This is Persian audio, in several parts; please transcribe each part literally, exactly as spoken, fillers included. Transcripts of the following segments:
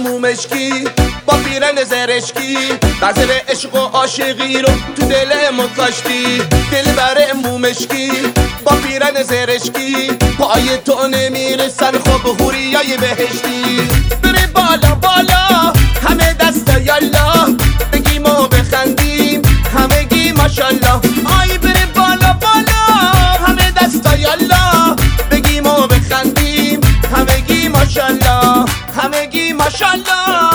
مومشکی با پیرن زرشکی غزل عشق و عاشقی رو تو دل ما کاشتی. دل بر مومشکی با پیرن زرشکی پای تو نمیرسن خب حوریای بهشتی. بره بالا بالا همه دستا یالا بگیم و بخندیم همگی ماشالله. آی بره بالا بالا همه دستا یالا بگیم و بخندیم همگی ماشالله همگی ماشالله.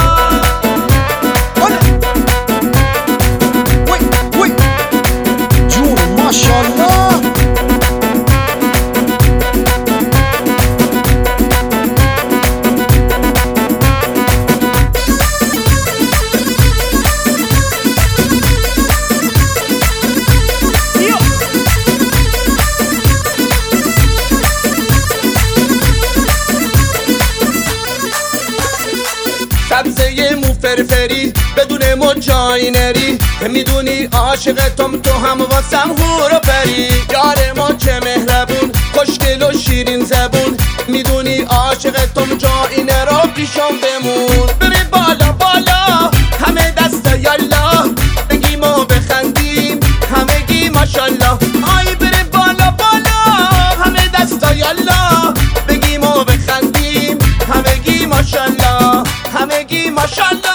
سبزه مو فرفری بدون مو جایی نری میدونی عاشقتم تو هم واسم هور و پری. یار ما چه مهربون خوشگل و شیرین زبون میدونی عاشقتم جایی نرو پیشم بمون. بره بالا بالا همه دستا یالا بگیم و بخندیم همگی ماشالله. آی بره بالا بالا همه دستا یالا بگیم و بخندیم همگی ماشالله همگی ماشالله.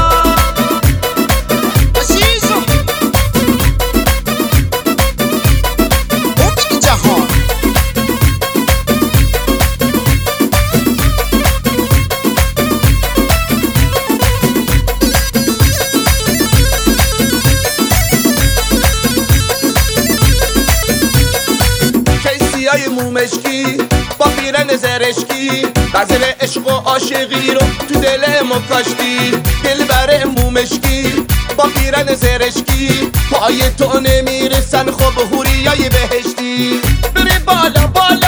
کیسیای مومشکی با پیرن زرشکی غزل عشق و عاشقی رو تو دل ما کاشتی. دل بر مومشکی با پیرن زرشکی پای تو نمیرسن خب حوریای بهشتی. بره بالا بالا